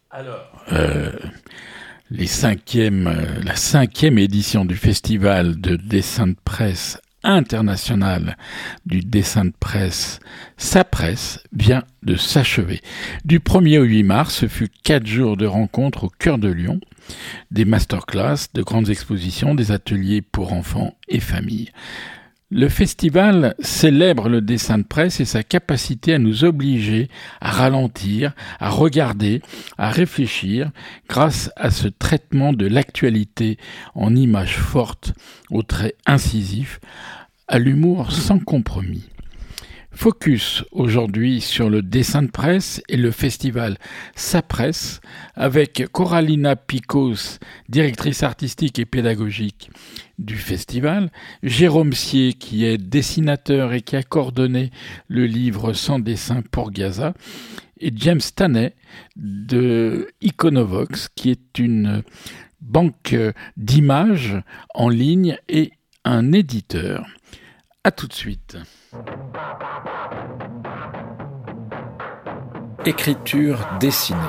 La cinquième édition du festival de dessin de presse international du dessin de presse Sapresse vient de s'achever. Du 1er au 8 mars, ce fut 4 jours de rencontres au cœur de Lyon, des masterclass, de grandes expositions, des ateliers pour enfants et familles. Le festival célèbre le dessin de presse et sa capacité à nous obliger à ralentir, à regarder, à réfléchir grâce à ce traitement de l'actualité en images fortes, aux traits incisifs, à l'humour sans compromis. Focus aujourd'hui sur le dessin de presse et le festival Sapresse avec Coralina Picos, directrice artistique et pédagogique du festival, Jérôme Sier qui est dessinateur et qui a coordonné le livre Sans dessin pour Gaza, et James Staney de Iconovox qui est une banque d'images en ligne et un éditeur. À tout de suite. Écriture dessinée.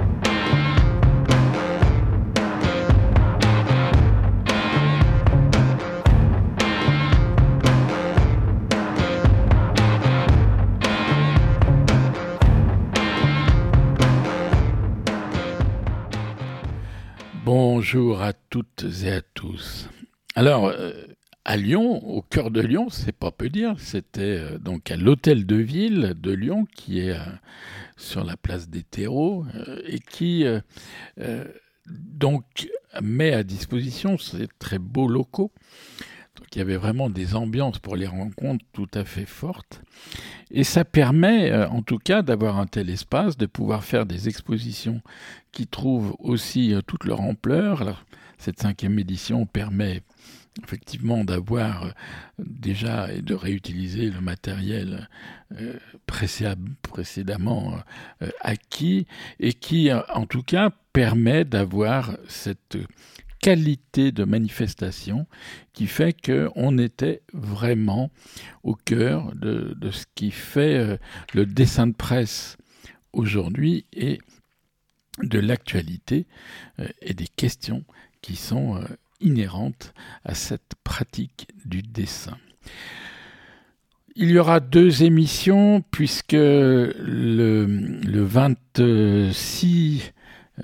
Bonjour à toutes et à tous. Alors, à Lyon, au cœur de Lyon, c'est pas peu dire, c'était donc à l'hôtel de ville de Lyon qui est sur la place des terreaux et qui donc met à disposition ces très beaux locaux. Donc il y avait vraiment des ambiances pour les rencontres tout à fait fortes et ça permet en tout cas d'avoir un tel espace, de pouvoir faire des expositions qui trouvent aussi toute leur ampleur. Alors, cette 5e édition permet effectivement d'avoir déjà et de réutiliser le matériel précédemment acquis et qui en tout cas permet d'avoir cette qualité de manifestation qui fait qu'on était vraiment au cœur de ce qui fait le dessin de presse aujourd'hui et de l'actualité et des questions qui sont inhérentes à cette pratique du dessin. Il y aura 2 émissions puisque le 26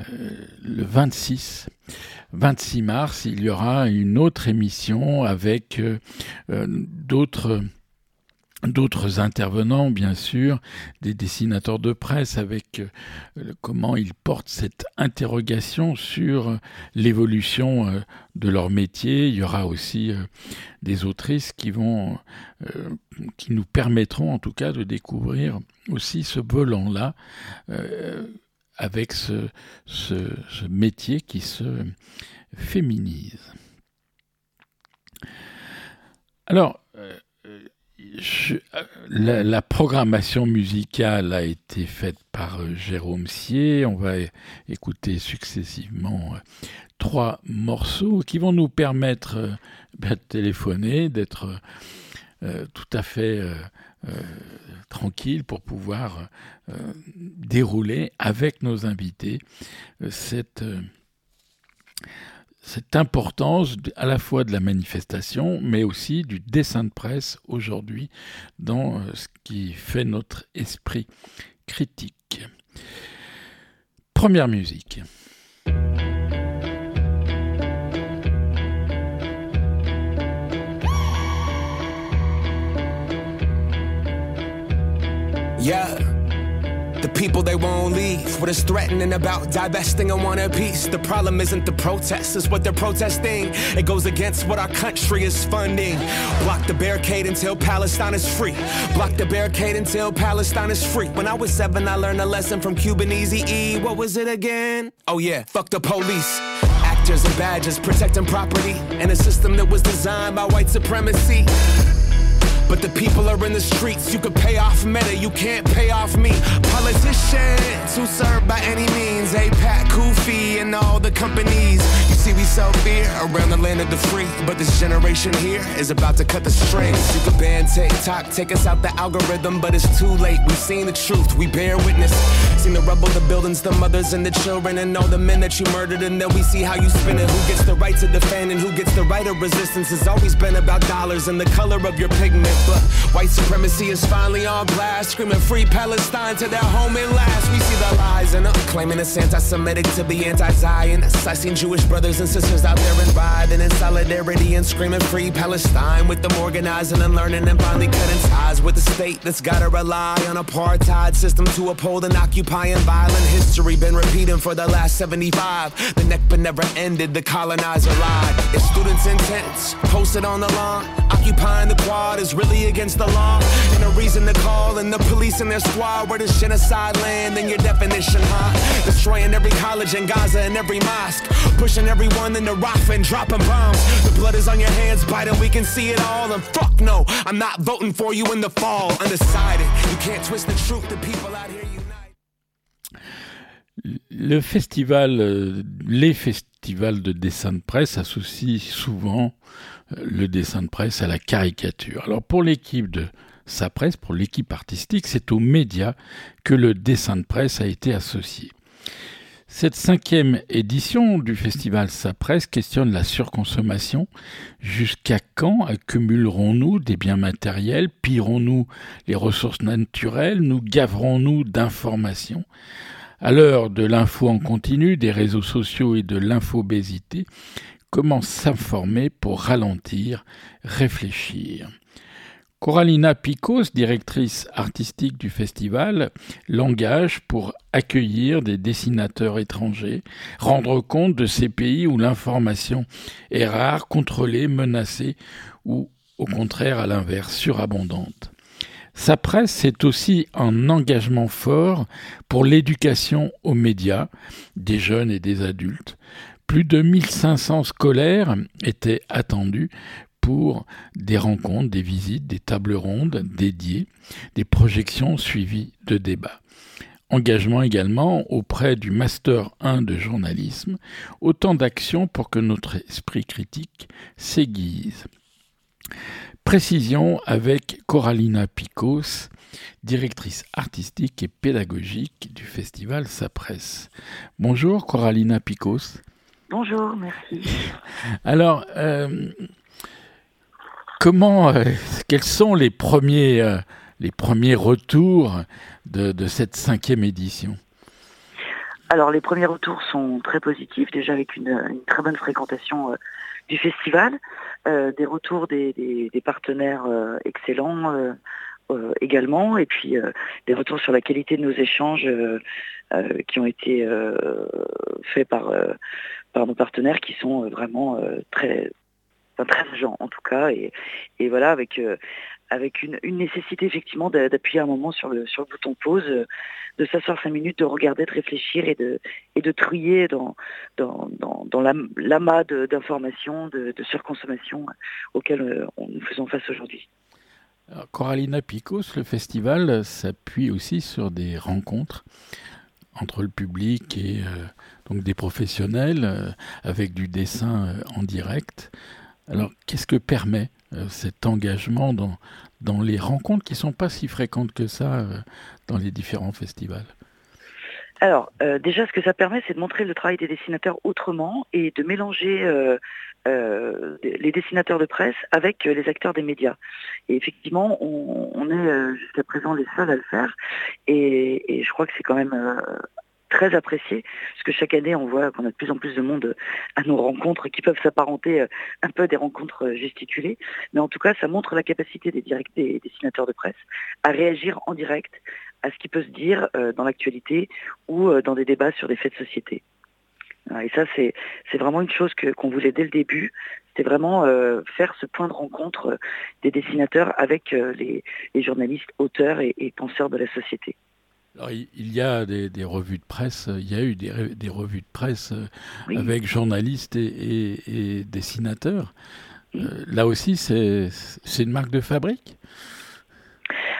mars, il y aura une autre émission avec d'autres intervenants, bien sûr, des dessinateurs de presse avec comment ils portent cette interrogation sur l'évolution de leur métier. Il y aura aussi des autrices qui nous permettront en tout cas de découvrir aussi ce volant-là avec ce métier qui se féminise. Alors, la programmation musicale a été faite par Jérôme Sier. On va écouter successivement 3 morceaux qui vont nous permettre de téléphoner, d'être tout à fait tranquille pour pouvoir dérouler avec nos invités cette importance à la fois de la manifestation, mais aussi du dessin de presse aujourd'hui dans ce qui fait notre esprit critique. Première musique. Yeah. The people, they won't leave. What is threatening about divesting and want a piece? The problem isn't the protests, it's what they're protesting. It goes against what our country is funding. Block the barricade until Palestine is free. Block the barricade until Palestine is free. When I was 7, I learned a lesson from Cuban Eazy-E. What was it again? Oh yeah, fuck the police. Actors and badges protecting property in a system that was designed by white supremacy. But the people are in the streets. You can pay off Meta, you can't pay off me. Politicians who serve by any means. APAC, who fee and all the companies. You see, we sell beer around the land of the free, but this generation here is about to cut the strings. You can ban TikTok, take us out the algorithm, but it's too late. We've seen the truth, we bear witness. Seen the rubble, the buildings, the mothers and the children, and all the men that you murdered, and then we see how you spin it. Who gets the right to defend and who gets the right of resistance? It's always been about dollars and the color of your pigment, but white supremacy is finally on blast, screaming free Palestine to their home at last. We see the lies and claiming it's anti-Semitic to be anti-Zionist. I seen Jewish brothers and sisters out there and riding in solidarity and screaming free Palestine, with them organizing and learning and finally cutting ties with the state that's gotta rely on apartheid system to uphold an occupying violent history. Been repeating for the last 75. The Nakba never ended, the colonizer lied. If students' intents posted on the lawn, occupying the quad is really against the law, and a reason to call in the police and their squad. Where does genocide land in your definition, huh? Destroying every college in Gaza and every mosque, pushing everyone into Rafah and dropping bombs. The blood is on your hands, Biden, we can see it all. And fuck no, I'm not voting for you in the fall. Undecided, you can't twist the truth, the people out here unite. Le festival, les festivals de dessin de presse associent souvent le dessin de presse à la caricature. Alors pour l'équipe de Sapresse, pour l'équipe artistique, c'est aux médias que le dessin de presse a été associé. Cette 5e édition du festival Sapresse questionne la surconsommation. Jusqu'à quand accumulerons-nous des biens matériels? Pillerons-nous les ressources naturelles? Nous gaverons-nous d'informations? À l'heure de l'info en continu, des réseaux sociaux et de l'infobésité, comment s'informer pour ralentir, réfléchir? Coralina Picos, directrice artistique du festival, l'engage pour accueillir des dessinateurs étrangers, rendre compte de ces pays où l'information est rare, contrôlée, menacée ou, au contraire, à l'inverse, surabondante. Sapresse, c'est aussi un engagement fort pour l'éducation aux médias, des jeunes et des adultes. Plus de 1500 scolaires étaient attendus pour des rencontres, des visites, des tables rondes dédiées, des projections suivies de débats. Engagement également auprès du Master 1 de journalisme, autant d'actions pour que notre esprit critique s'aiguise. Précision avec Coralina Picos, directrice artistique et pédagogique du festival Sapresse. Bonjour Coralina Picos. Bonjour, merci. Alors, quels sont les premiers retours de cette 5e édition? Alors, les premiers retours sont très positifs, déjà avec une très bonne fréquentation du festival, des retours des partenaires excellents également, et puis des retours sur la qualité de nos échanges qui ont été faits par nos partenaires, qui sont vraiment très agents en tout cas, et voilà, avec une nécessité effectivement d'appuyer un moment sur le bouton pause, de s'asseoir 5 minutes, de regarder, de réfléchir et de trier dans l'amas d'informations, de surconsommation auxquelles nous faisons face aujourd'hui. Alors, Coralina Picos, le festival s'appuie aussi sur des rencontres entre le public et donc des professionnels avec du dessin en direct. Alors, qu'est-ce que permet cet engagement dans les rencontres qui ne sont pas si fréquentes que ça dans les différents festivals? Alors, déjà, ce que ça permet, c'est de montrer le travail des dessinateurs autrement et de mélanger les dessinateurs de presse avec les acteurs des médias. Et effectivement, on est jusqu'à présent les seuls à le faire, et je crois que c'est quand même très apprécié, parce que chaque année on voit qu'on a de plus en plus de monde à nos rencontres qui peuvent s'apparenter un peu à des rencontres gesticulées, mais en tout cas ça montre la capacité des dessinateurs de presse à réagir en direct à ce qui peut se dire dans l'actualité ou dans des débats sur des faits de société. Et ça c'est vraiment une chose qu'on voulait dès le début, c'était vraiment faire ce point de rencontre des dessinateurs avec les journalistes, auteurs et penseurs de la société. Alors, il y a des revues de presse, il y a eu des revues de presse oui. avec journalistes et dessinateurs. Là aussi, c'est une marque de fabrique?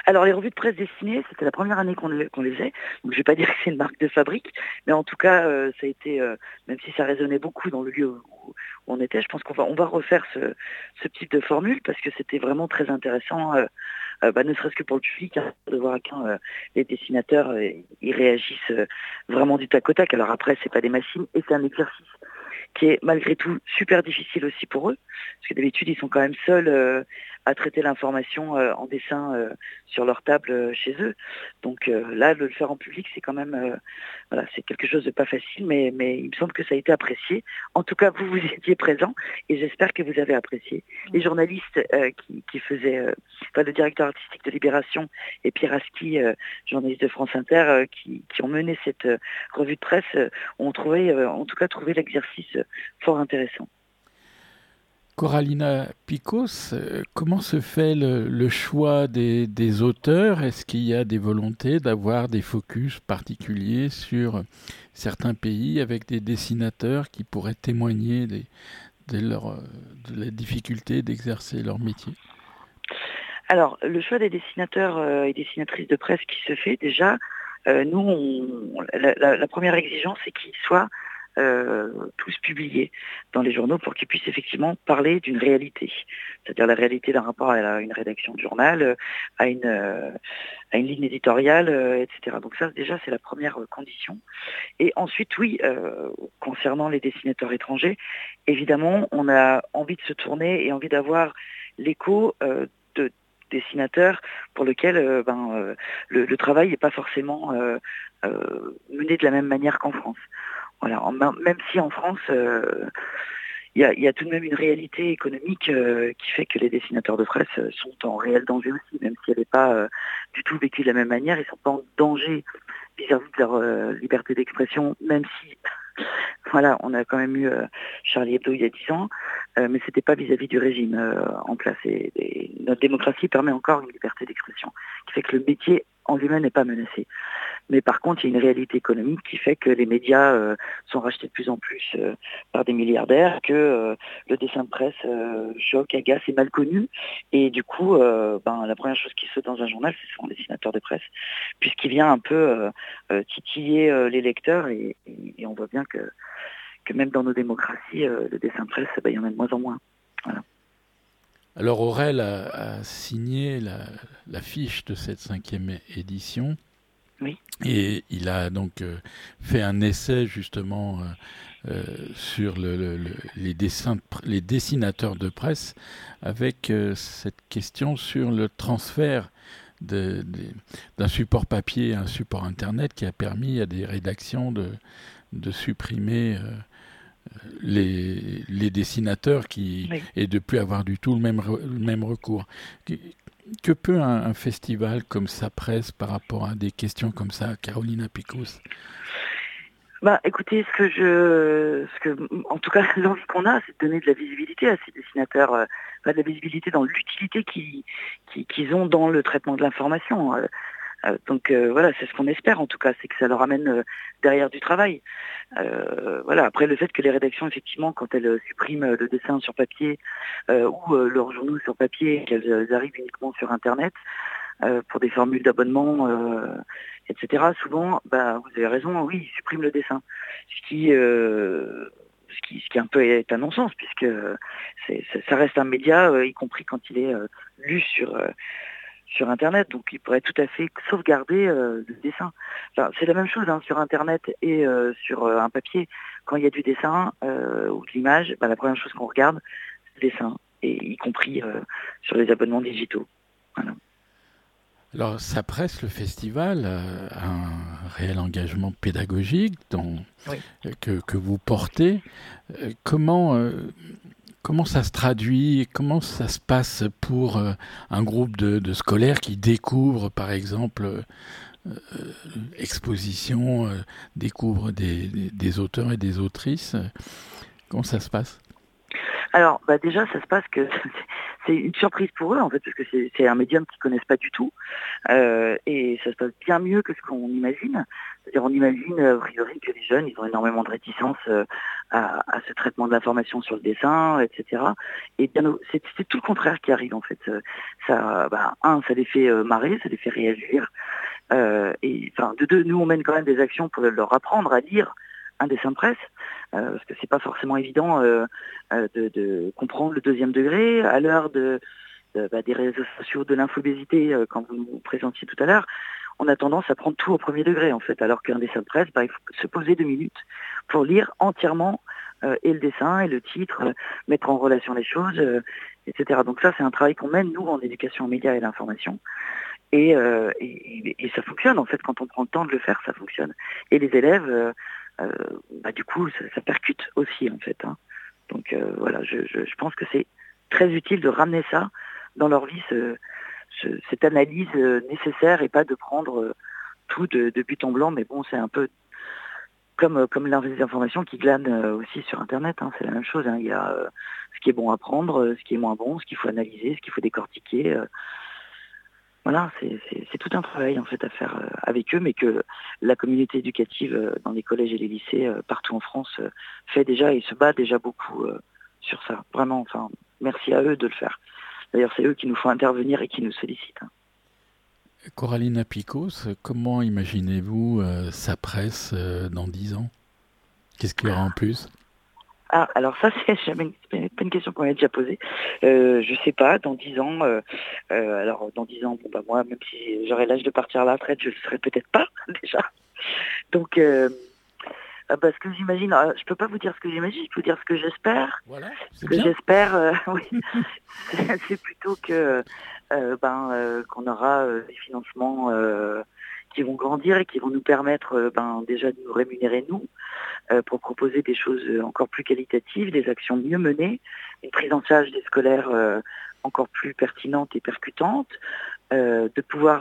Alors les revues de presse dessinées, c'était la première année qu'on les faisait, donc je vais pas dire que c'est une marque de fabrique, mais en tout cas ça a été, même si ça résonnait beaucoup dans le lieu où on était, je pense qu'on va refaire ce type de formule parce que c'était vraiment très intéressant, ne serait-ce que pour le public, hein, de voir à quel les dessinateurs ils réagissent vraiment du tac au tac. Alors après c'est pas des machines et c'est un exercice qui est malgré tout super difficile aussi pour eux, parce que d'habitude ils sont quand même seuls à traiter l'information en dessin sur leur table chez eux. Donc là, de le faire en public, c'est quand même, c'est quelque chose de pas facile, mais il me semble que ça a été apprécié. En tout cas, vous étiez présents et j'espère que vous avez apprécié. Les journalistes qui faisaient, le directeur artistique de Libération et Pierre Aski, journaliste de France Inter, qui ont mené cette revue de presse, ont trouvé l'exercice fort intéressant. Coralina Picos, comment se fait le choix des auteurs? Est-ce qu'il y a des volontés d'avoir des focus particuliers sur certains pays avec des dessinateurs qui pourraient témoigner de la difficulté d'exercer leur métier? Alors, le choix des dessinateurs et dessinatrices de presse qui se fait déjà, nous, la première exigence, c'est qu'ils soient tous publiés dans les journaux pour qu'ils puissent effectivement parler d'une réalité, c'est-à-dire la réalité d'un rapport à une rédaction de journal, à une ligne éditoriale, etc. Donc ça déjà c'est la première condition. Et ensuite oui, concernant les dessinateurs étrangers, évidemment on a envie de se tourner et envie d'avoir l'écho de dessinateurs pour lesquels le travail n'est pas forcément mené de la même manière qu'en France. Voilà, même si en France, il y a tout de même une réalité économique qui fait que les dessinateurs de presse sont en réel danger aussi, même si elle n'est pas du tout vécue de la même manière, ils ne sont pas en danger vis-à-vis de leur liberté d'expression, même si, on a quand même eu Charlie Hebdo il y a 10 ans, mais c'était pas vis-à-vis du régime en place. Et notre démocratie permet encore une liberté d'expression, qui fait que le métier en lui-même n'est pas menacé. Mais par contre, il y a une réalité économique qui fait que les médias sont rachetés de plus en plus par des milliardaires, que le dessin de presse choque, agace et mal connu. Et du coup, la première chose qui saute dans un journal, c'est son dessinateur de presse, puisqu'il vient un peu titiller les lecteurs. Et on voit bien que même dans nos démocraties, le dessin de presse, il y en a de moins en moins. Voilà. Alors Aurel a signé la fiche de cette 5e édition. Oui. Et il a donc fait un essai justement sur les dessinateurs de presse avec cette question sur le transfert d'un support papier à un support internet qui a permis à des rédactions de supprimer les dessinateurs Oui. et de plus avoir du tout le même recours. Que peut un festival comme Sapresse par rapport à des questions comme ça, Carolina Picos? Écoutez, en tout cas, l'envie qu'on a, c'est de donner de la visibilité à ces dessinateurs, de la visibilité dans l'utilité qu'ils ont dans le traitement de l'information. Donc c'est ce qu'on espère en tout cas, c'est que ça leur amène derrière du travail. Après le fait que les rédactions, effectivement, quand elles suppriment le dessin sur papier ou leurs journaux sur papier, qu'elles arrivent uniquement sur Internet pour des formules d'abonnement, etc. Souvent, vous avez raison, oui, ils suppriment le dessin. Ce qui un peu est un non-sens, puisque ça reste un média, y compris quand il est lu sur Internet, donc il pourrait tout à fait sauvegarder le dessin. C'est la même chose sur Internet et sur un papier. Quand il y a du dessin ou de l'image, la première chose qu'on regarde, c'est le dessin, et y compris sur les abonnements digitaux. Voilà. Alors, Sapresse, le festival, a un réel engagement pédagogique que vous portez. Comment ça se traduit? Comment ça se passe pour un groupe de scolaires qui découvrent, par exemple, exposition, découvrent des auteurs et des autrices? Comment ça se passe? Alors, déjà, ça se passe que c'est une surprise pour eux en fait, parce que c'est un médium qu'ils connaissent pas du tout, et ça se passe bien mieux que ce qu'on imagine. C'est-à-dire on imagine a priori que les jeunes ils ont énormément de réticence à ce traitement de l'information sur le dessin, etc. Et bien c'est tout le contraire qui arrive en fait. Ça les fait marrer, ça les fait réagir. Et enfin de deux, nous on mène quand même des actions pour leur apprendre à lire un dessin de presse, parce que c'est pas forcément évident de comprendre le deuxième degré à l'heure des réseaux sociaux, de l'infobésité, quand vous nous présentiez tout à l'heure. On a tendance à prendre tout au premier degré en fait, alors qu'un dessin de presse, il faut se poser 2 minutes pour lire entièrement et le dessin et le titre, mettre en relation les choses, etc. Donc ça c'est un travail qu'on mène nous en éducation aux médias et à l'information. Et ça fonctionne en fait, quand on prend le temps de le faire, ça fonctionne. Et les élèves, du coup, ça percute aussi en fait. Hein. Donc voilà, je pense que c'est très utile de ramener ça dans leur vie, cette analyse nécessaire, et pas de prendre tout de but en blanc. Mais bon, c'est un peu comme les informations qui glanent aussi sur Internet. Hein, c'est la même chose. Hein. Il y a ce qui est bon à prendre, ce qui est moins bon, ce qu'il faut analyser, ce qu'il faut décortiquer. Voilà, c'est tout un travail en fait à faire avec eux, mais que la communauté éducative dans les collèges et les lycées partout en France fait déjà et se bat déjà beaucoup sur ça. Vraiment, enfin, merci à eux de le faire. D'ailleurs, c'est eux qui nous font intervenir et qui nous sollicitent. Coralina Picos, comment imaginez-vous sa presse dans 10 ans ? Qu'est-ce qu'il y aura en plus ? Ah, alors ça, c'est jamais pas une question qu'on m'a déjà posée. Je sais pas, dans 10 ans, alors dans 10 ans, moi, même si j'aurais l'âge de partir à la retraite, je le serais peut-être pas, déjà. Donc, ce que j'imagine, je peux pas vous dire ce que j'imagine, je peux vous dire ce que j'espère. Voilà, ce que bien. J'espère, oui, c'est plutôt que qu'on aura des financements qui vont grandir et qui vont nous permettre déjà de nous rémunérer nous, pour proposer des choses encore plus qualitatives, des actions mieux menées, une prise en charge des scolaires encore plus pertinente et percutante, de pouvoir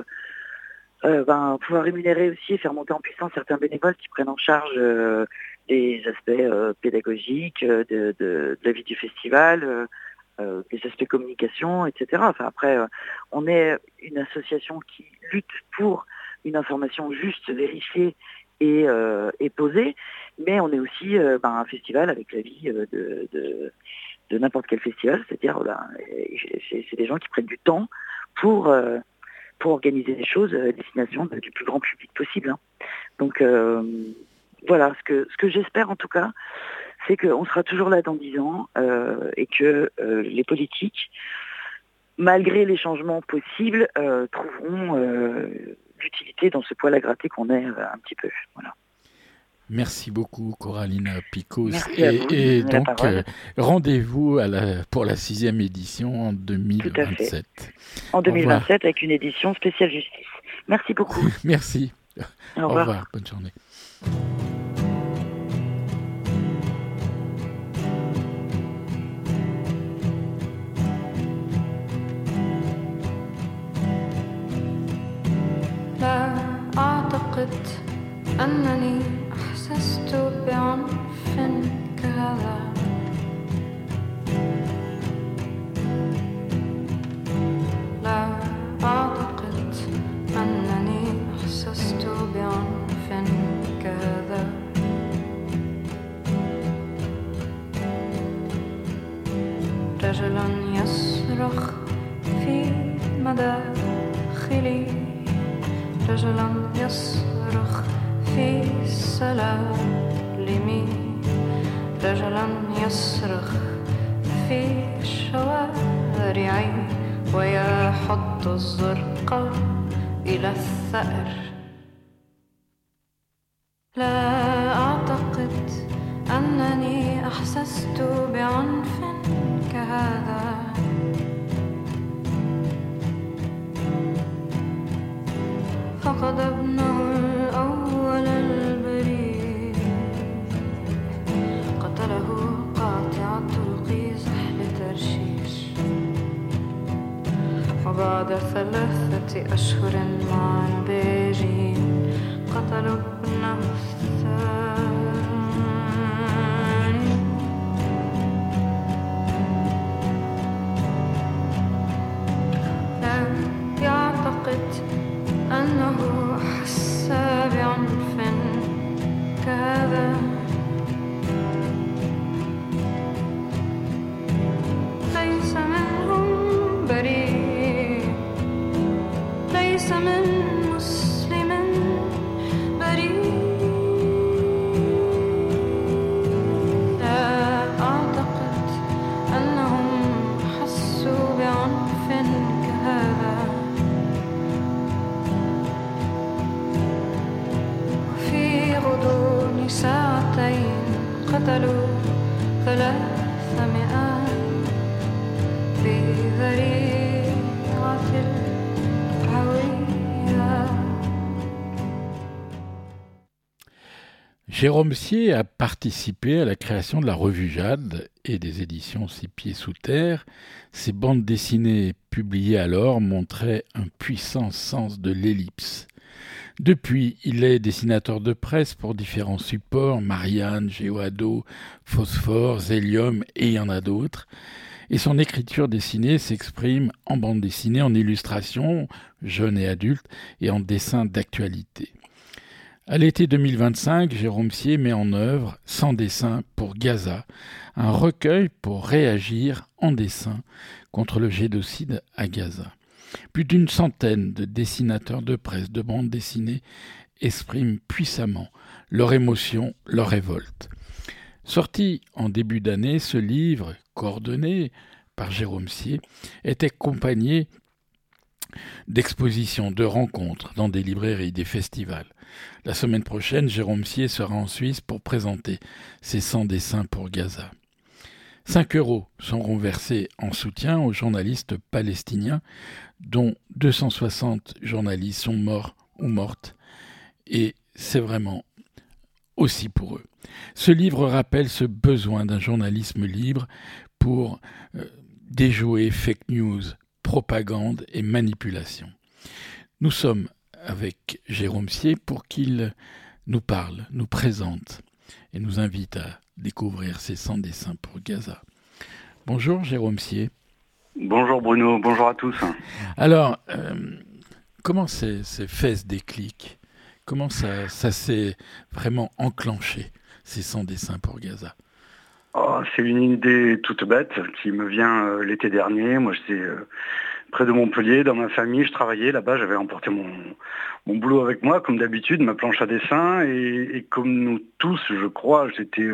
rémunérer aussi et faire monter en puissance certains bénévoles qui prennent en charge des aspects pédagogiques de la vie du festival, des aspects communication, etc. Enfin, après, on est une association qui lutte pour une information juste, vérifiée et posée, mais on est aussi un festival avec la vie de n'importe quel festival, c'est-à-dire c'est des gens qui prennent du temps pour organiser des choses à destination du plus grand public possible. Hein. Donc voilà, ce que j'espère en tout cas, c'est qu'on sera toujours là dans 10 ans et que les politiques, malgré les changements possibles, trouveront l'utilité dans ce poil à gratter qu'on est un petit peu. Voilà. Merci beaucoup, Coralina Picos. Merci à vous, et donc, rendez-vous pour la 6e édition en 2027. Tout à fait. En 2027, avec une édition spéciale justice. Merci beaucoup. Merci. Au revoir. Bonne journée. لا أعتقد أنني أحسست بعنف كهذا لا أعتقد أنني أحسست بعنف كهذا رجل يصرخ في مداخلي رجل يصرخ في سلالمي رجل يصرخ في شوارعي ويحط الزرق إلى الثأر لا أعتقد أنني أحسست بعنف كهذا فقد ابنه الأول البريء قتله قاطع الطرق زحل ترشيش وبعد 3 أشهر مع البيجين قتلوا ابنه الثاني هذا ليس منهم بريء ليس من مسلم بريء لا أعتقد أنهم حسوا بعنف كهذا وفي غضون ساعتين قتلوا 300 بذريعة الهوية. Jérôme Sier a participé à la création de la revue Jade et des éditions Six Pieds Sous Terre. Ses bandes dessinées publiées alors montraient un puissant sens de l'ellipse. Depuis, il est dessinateur de presse pour différents supports, Marianne, Géoado, Phosphore, Zélium et il y en a d'autres. Et son écriture dessinée s'exprime en bande dessinée, en illustration, jeune et adulte, et en dessin d'actualité. À l'été 2025, Jérôme Sier met en œuvre Sans dessin pour Gaza, un recueil pour réagir en dessin contre le génocide à Gaza. Plus d'une centaine de dessinateurs de presse, de bandes dessinées expriment puissamment leur émotion, leur révolte. Sorti en début d'année, ce livre, coordonné par Jérôme Sier, est accompagné d'expositions, de rencontres dans des librairies, des festivals. La semaine prochaine, Jérôme Sier sera en Suisse pour présenter ses 100 dessins pour Gaza. 5 € seront versés en soutien aux journalistes palestiniens, dont 260 journalistes sont morts ou mortes, et c'est vraiment aussi pour eux. Ce livre rappelle ce besoin d'un journalisme libre pour déjouer fake news, propagande et manipulation. Nous sommes avec Jérôme Sier pour qu'il nous parle, nous présente et nous invite à découvrir ses 100 dessins pour Gaza. Bonjour Jérôme Sier. Bonjour Bruno, bonjour à tous. Alors, comment s'est fait ce déclic ? Comment ça s'est vraiment enclenché, ces 100 dessins pour Gaza ? C'est une idée toute bête qui me vient l'été dernier. Moi, j'étais près de Montpellier, dans ma famille, je travaillais là-bas, j'avais emporté mon boulot avec moi, comme d'habitude, ma planche à dessin, et comme nous tous, je crois, j'étais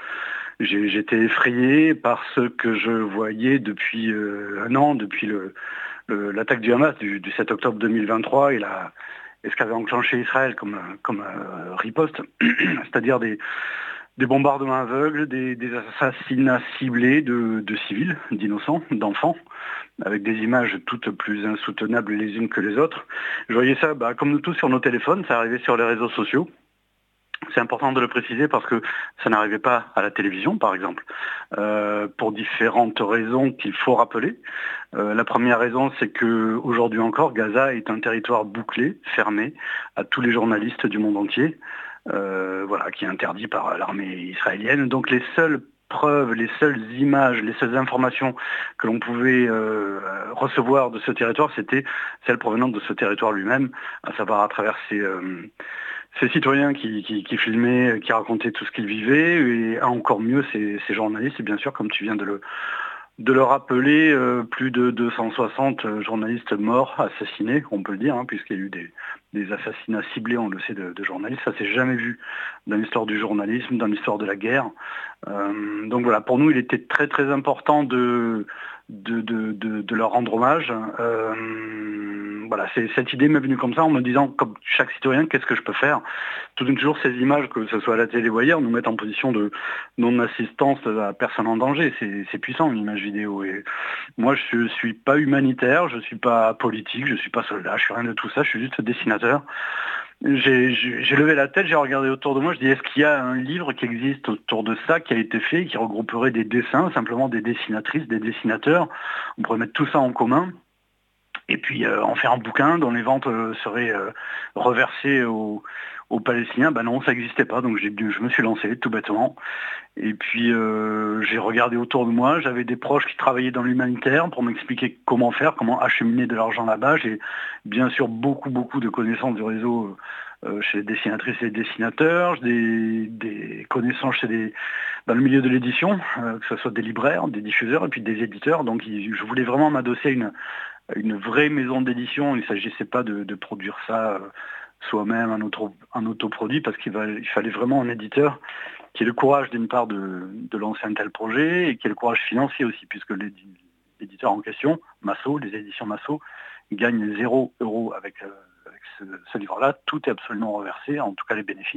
effrayé par ce que je voyais depuis un an, depuis l'attaque du Hamas du 7 octobre 2023 et ce qu'avait enclenché Israël comme riposte, c'est-à-dire des bombardements aveugles, des assassinats ciblés de civils, d'innocents, d'enfants, avec des images toutes plus insoutenables les unes que les autres. Je voyais ça, comme nous tous, sur nos téléphones, ça arrivait sur les réseaux sociaux. C'est important de le préciser parce que ça n'arrivait pas à la télévision, par exemple, pour différentes raisons qu'il faut rappeler. La première raison, c'est qu'aujourd'hui encore, Gaza est un territoire bouclé, fermé à tous les journalistes du monde entier, qui est interdit par l'armée israélienne. Donc les seules preuves, les seules images, les seules informations que l'on pouvait recevoir de ce territoire, c'était celles provenant de ce territoire lui-même, à savoir à travers ces citoyens qui filmaient, qui racontaient tout ce qu'ils vivaient, et encore mieux ces journalistes, et bien sûr, comme tu viens de le rappeler, plus de 260 journalistes morts, assassinés, on peut le dire, puisqu'il y a eu des assassinats ciblés, on le sait, de journalistes. Ça s'est jamais vu dans l'histoire du journalisme, dans l'histoire de la guerre. Donc voilà, pour nous, il était très très important de leur rendre hommage. Cette idée m'est venue comme ça, en me disant, comme chaque citoyen, qu'est-ce que je peux faire ? Toujours ces images, que ce soit à la télé ou ailleurs, nous mettent en position de non-assistance à personne en danger. C'est puissant, une image vidéo. Et moi, je suis pas humanitaire, je suis pas politique, je suis pas soldat, je suis rien de tout ça, je suis juste dessinateur. J'ai levé la tête, j'ai regardé autour de moi, je dis, est-ce qu'il y a un livre qui existe autour de ça, qui a été fait, qui regrouperait des dessins, simplement des dessinatrices, des dessinateurs ? On pourrait mettre tout ça en commun. et puis en faire un bouquin dont les ventes seraient reversées aux Palestiniens. Ben non, ça n'existait pas, donc je me suis lancé tout bêtement. Et puis j'ai regardé autour de moi, j'avais des proches qui travaillaient dans l'humanitaire pour m'expliquer comment faire, comment acheminer de l'argent là-bas. J'ai bien sûr beaucoup de connaissances du réseau chez les dessinatrices et les dessinateurs, des connaissances dans le milieu de l'édition, que ce soit des libraires, des diffuseurs et puis des éditeurs. Donc je voulais vraiment m'adosser à une vraie maison d'édition. Il ne s'agissait pas de produire ça soi-même, un autoproduit, parce qu'il fallait vraiment un éditeur qui ait le courage d'une part de lancer un tel projet et qui ait le courage financier aussi, puisque l'éditeur en question, Massot, les éditions Massot, gagne 0 € avec ce livre-là. Tout est absolument reversé, en tout cas les bénéfices.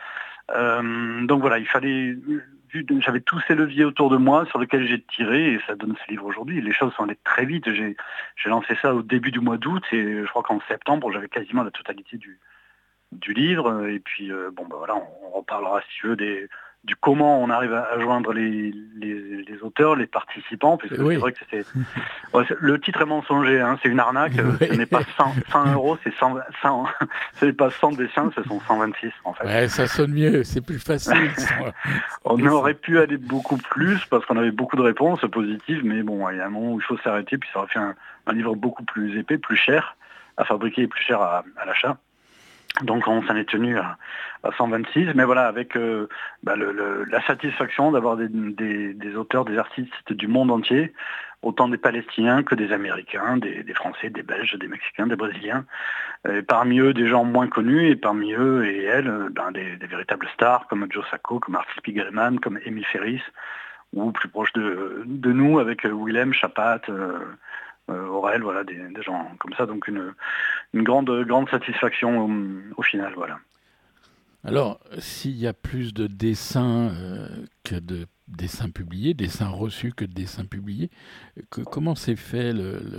Donc voilà, j'avais tous ces leviers autour de moi sur lesquels j'ai tiré et ça donne ce livre aujourd'hui. Les choses sont allées très vite. J'ai lancé ça au début du mois d'août et je crois qu'en septembre, j'avais quasiment la totalité du livre. Et puis voilà, on reparlera si tu veux du comment on arrive à joindre les auteurs, les participants, puisque oui. C'est vrai que le titre est mensonger, hein, c'est une arnaque, oui. Ce n'est pas 100 €, c'est 100, ce n'est pas 100 dessins, ce sont 126 en fait. Ouais, ça sonne mieux, c'est plus facile. On aurait pu aller beaucoup plus parce qu'on avait beaucoup de réponses positives, mais bon, il y a un moment où il faut s'arrêter, puis ça aurait fait un livre beaucoup plus épais, plus cher à fabriquer et plus cher à l'achat. Donc on s'en est tenu à 126, mais voilà, avec la satisfaction d'avoir des auteurs, des artistes du monde entier, autant des Palestiniens que des Américains, des Français, des Belges, des Mexicains, des Brésiliens, et parmi eux des gens moins connus, et parmi eux et elles, des véritables stars comme Joe Sacco, comme Art Spiegelman, comme Émile Ferris, ou plus proche de nous avec Willem, Chapat, Aurel, voilà, des gens comme ça, donc une grande satisfaction au final, voilà. Alors, s'il y a plus de dessins que de dessins publiés, dessins reçus que de dessins publiés, comment s'est fait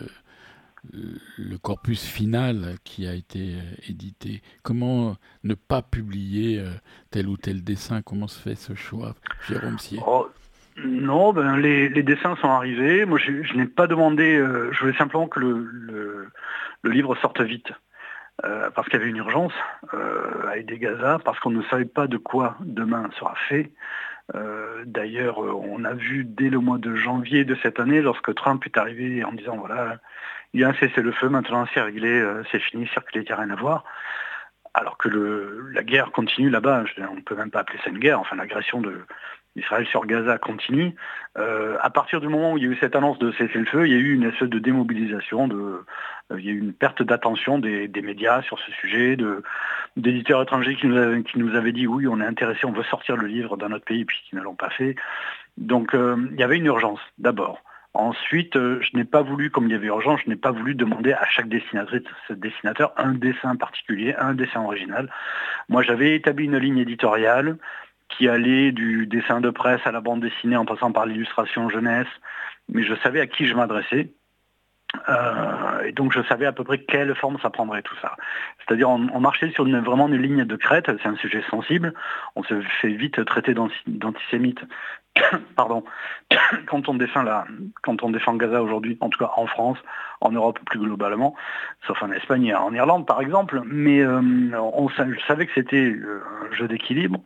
le corpus final qui a été édité? Comment ne pas publier tel ou tel dessin? Comment se fait ce choix, Jérôme Sier? Non, les dessins sont arrivés. Moi, je n'ai pas demandé. Je voulais simplement que le livre sorte vite, parce qu'il y avait une urgence à aider Gaza, parce qu'on ne savait pas de quoi demain sera fait. D'ailleurs, on a vu dès le mois de janvier de cette année, lorsque Trump est arrivé en disant voilà, il y a un cessez-le-feu, maintenant c'est réglé, c'est fini, circuler, il n'y a rien à voir. Alors que la guerre continue là-bas. On ne peut même pas appeler ça une guerre. Enfin, l'agression d'Israël sur Gaza continue. À partir du moment où il y a eu cette annonce de cessez-le-feu, il y a eu une espèce de démobilisation, il y a eu une perte d'attention des médias sur ce sujet, d'éditeurs étrangers qui nous avaient dit oui, on est intéressé, on veut sortir le livre dans notre pays, puis qui ne l'ont pas fait. Donc il y avait une urgence, d'abord. Ensuite, je n'ai pas voulu, comme il y avait urgence, je n'ai pas voulu demander à chaque dessinateur un dessin particulier, un dessin original. Moi, j'avais établi une ligne éditoriale qui allait du dessin de presse à la bande dessinée en passant par l'illustration jeunesse, mais je savais à qui je m'adressais. Et donc je savais à peu près quelle forme ça prendrait tout ça. C'est-à-dire on marchait sur vraiment une ligne de crête, c'est un sujet sensible, on se fait vite traiter d'antisémite pardon, quand on défend Gaza aujourd'hui, en tout cas en France, en Europe plus globalement, sauf en Espagne et en Irlande par exemple, mais je savais que c'était un jeu d'équilibre.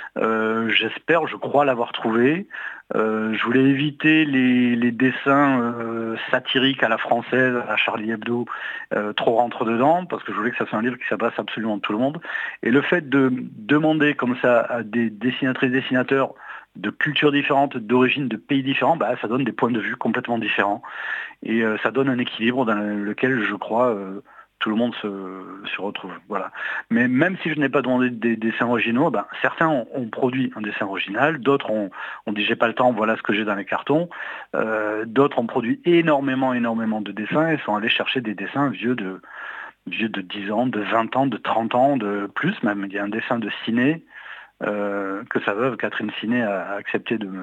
Je crois l'avoir trouvé. Je voulais éviter les dessins satiriques à la française, à la Charlie Hebdo, trop rentre dedans, parce que je voulais que ça soit un livre qui s'adresse absolument à tout le monde. Et le fait de demander comme ça à des dessinatrices, dessinateurs de cultures différentes, d'origines, de pays différents, ça donne des points de vue complètement différents. Et ça donne un équilibre dans lequel, je crois, tout le monde se retrouve. Voilà. Mais même si je n'ai pas demandé des dessins originaux, certains ont produit un dessin original, d'autres ont dit j'ai pas le temps, voilà ce que j'ai dans les cartons. D'autres ont produit énormément de dessins et sont allés chercher des dessins vieux de 10 ans, de 20 ans, de 30 ans, de plus même. Il y a un dessin de Ciné, que sa veuve Catherine Ciné a accepté de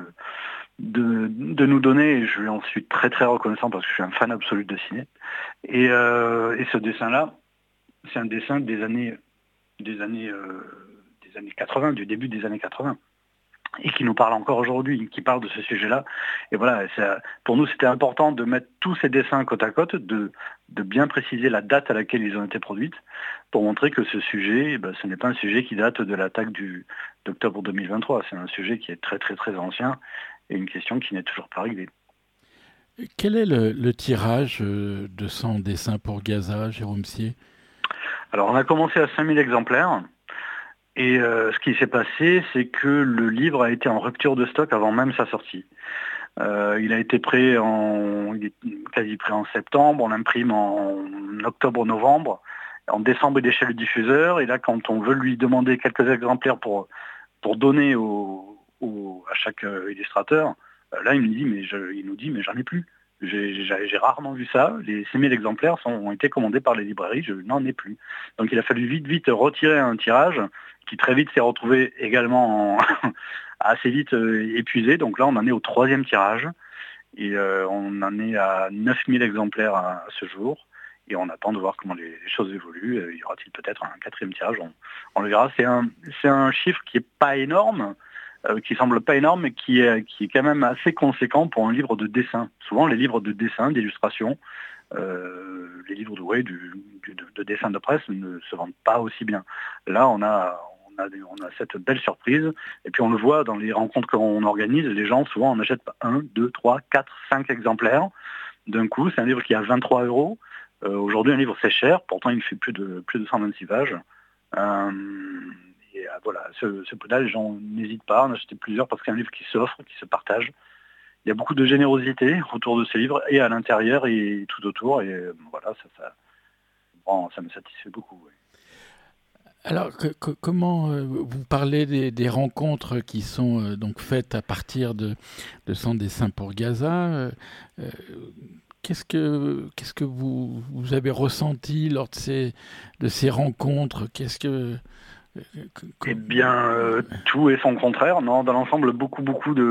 nous donner, et je lui en suis très très reconnaissant parce que je suis un fan absolu de Ciné. Et ce dessin-là, c'est un dessin des années 80, du début des années 80. et qui nous parle encore aujourd'hui, qui parle de ce sujet-là. Et voilà, pour nous, c'était important de mettre tous ces dessins côte à côte, de bien préciser la date à laquelle ils ont été produits, pour montrer que ce sujet, ce n'est pas un sujet qui date de l'attaque d'octobre 2023. C'est un sujet qui est très très très ancien et une question qui n'est toujours pas réglée. Quel est le tirage de 100 dessins pour Gaza, Jérôme Sier ? Alors, on a commencé à 5000 exemplaires. Et ce qui s'est passé, c'est que le livre a été en rupture de stock avant même sa sortie. Il a été il est quasi prêt en septembre, on l'imprime en octobre-novembre. En décembre, il est chez le diffuseur. Et là, quand on veut lui demander quelques exemplaires pour donner à chaque illustrateur, là, il nous dit, mais j'en ai plus. J'ai rarement vu ça. Les 6000 exemplaires ont été commandés par les librairies, je n'en ai plus. Donc il a fallu vite retirer un tirage qui très vite s'est retrouvé également assez vite épuisé. Donc là on en est au 3e tirage et on en est à 9000 exemplaires à ce jour. Et on attend de voir comment les choses évoluent. Y aura-t-il peut-être un 4e tirage, on le verra. C'est un chiffre qui n'est pas énorme, qui semble pas énorme, mais qui est quand même assez conséquent pour un livre de dessin. Souvent, les livres de dessin, d'illustration, les livres de dessin de presse ne se vendent pas aussi bien. Là, on a cette belle surprise, et puis on le voit dans les rencontres qu'on organise, les gens souvent en achètent 1, 2, 3, 4, 5 exemplaires d'un coup. C'est un livre qui a 23 €. Aujourd'hui, un livre c'est cher, pourtant il fait plus de 126 pages. Voilà, ce prix-là, les gens n'hésitent pas à en acheter plusieurs parce que c'est un livre qui s'offre, qui se partage. Il y a beaucoup de générosité autour de ces livres, et à l'intérieur et tout autour. Et voilà, ça me satisfait beaucoup. Oui. Alors, comment vous parlez des rencontres qui sont donc faites à partir de 100 dessins pour Gaza Qu'est-ce que vous avez ressenti lors de ces rencontres ? Eh bien, tout et son contraire. Non, dans l'ensemble, beaucoup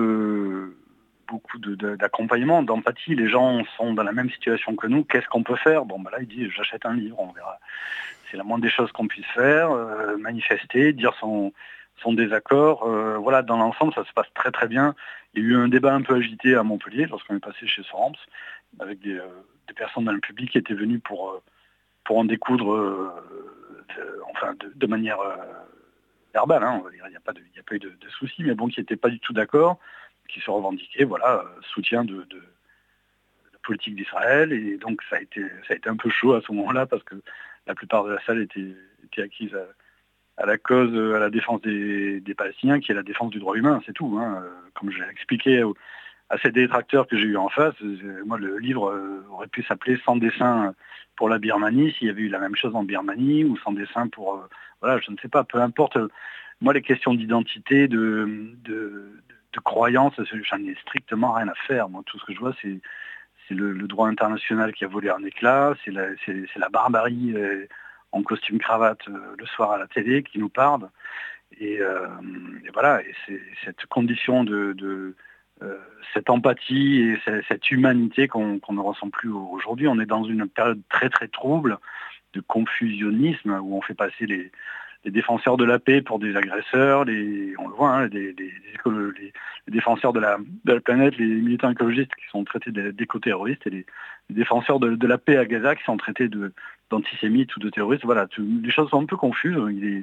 d'accompagnement, d'empathie. Les gens sont dans la même situation que nous. Qu'est-ce qu'on peut faire ? Là, il dit, j'achète un livre, on verra. C'est la moindre des choses qu'on puisse faire, manifester, dire son désaccord. Voilà, dans l'ensemble, ça se passe très très bien. Il y a eu un débat un peu agité à Montpellier lorsqu'on est passé chez Soramps, avec des personnes dans le public qui étaient venues pour en découdre de manière verbale, on va dire. Il n'y a pas eu de souci, mais qui n'étaient pas du tout d'accord, qui se revendiquaient, soutien de la politique d'Israël. Et donc ça a été un peu chaud à ce moment-là, parce que la plupart de la salle était acquise à la cause, à la défense des Palestiniens, qui est la défense du droit humain, c'est tout. Comme j'ai expliqué à ces détracteurs que j'ai eu en face, moi le livre aurait pu s'appeler 100 dessins pour la Birmanie, s'il y avait eu la même chose en Birmanie, ou 100 dessins pour... je ne sais pas, peu importe. Moi, les questions d'identité, de croyance, j'en ai strictement rien à faire. Moi, tout ce que je vois, c'est le droit international qui a volé en éclats, c'est la barbarie en costume cravate le soir à la télé qui nous parle. Et voilà, et c'est cette condition de cette empathie et cette humanité qu'on ne ressent plus aujourd'hui. On est dans une période très très trouble de confusionnisme où on fait passer les défenseurs de la paix pour des agresseurs, on le voit, les défenseurs de la planète, les militants écologistes qui sont traités d'éco-terroristes, et les défenseurs de la paix à Gaza qui sont traités d'antisémites ou de terroristes. Voilà, les choses sont un peu confuses.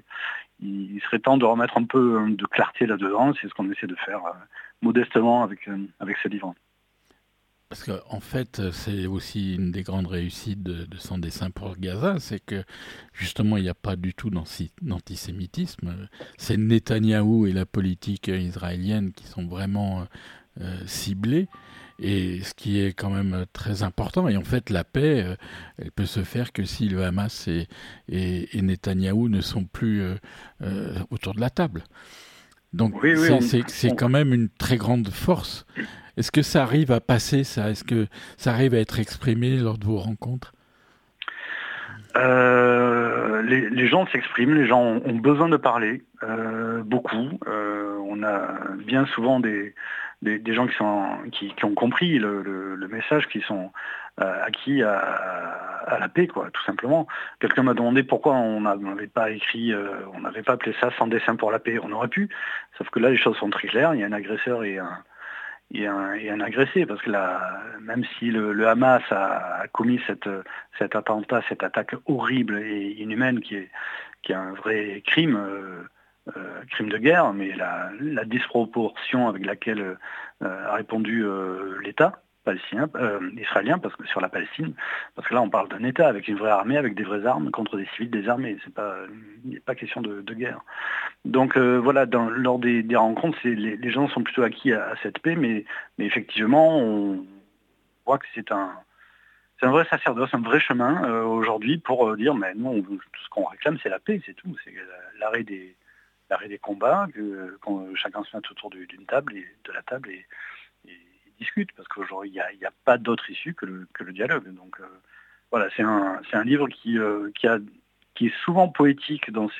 Il serait temps de remettre un peu de clarté là-dedans. C'est ce qu'on essaie de faire modestement avec ce livre. Parce qu'en fait, c'est aussi une des grandes réussites de 100 dessins pour Gaza, c'est que justement, il n'y a pas du tout d'antisémitisme. C'est Netanyahou et la politique israélienne qui sont vraiment ciblés. Et ce qui est quand même très important, et en fait la paix, elle peut se faire que si le Hamas et Netanyahou ne sont plus autour de la table. Donc c'est quand même une très grande force. Est-ce que ça arrive à passer, ça ? Est-ce que ça arrive à être exprimé lors de vos rencontres ? les gens s'expriment, les gens ont besoin de parler, beaucoup. On a bien souvent des gens qui ont compris le message, qui sont acquis à la paix, quoi, tout simplement. Quelqu'un m'a demandé pourquoi on n'avait pas écrit, on n'avait pas appelé ça Sans dessin pour la paix. On aurait pu, sauf que là les choses sont très claires. Il y a un agresseur et un agressé, parce que là, même si le Hamas a commis cet attentat, cette attaque horrible et inhumaine qui est un vrai crime, crime de guerre, mais la disproportion avec laquelle a répondu l'État palestinien, israélien, parce que sur la Palestine, parce que là on parle d'un État avec une vraie armée, avec des vraies armes contre des civils désarmés. Il n'est pas question de guerre. Donc voilà, lors des rencontres, les gens sont plutôt acquis à cette paix, mais effectivement, on voit que c'est un vrai sacerdoce, un vrai chemin aujourd'hui pour dire, mais nous, tout ce qu'on réclame, c'est la paix, c'est tout, c'est l'arrêt des combats, quand chacun se met autour d'une table et de la table et discute, parce qu'aujourd'hui il n'y a pas d'autre issue que le dialogue. Donc voilà, c'est un livre qui est souvent poétique dans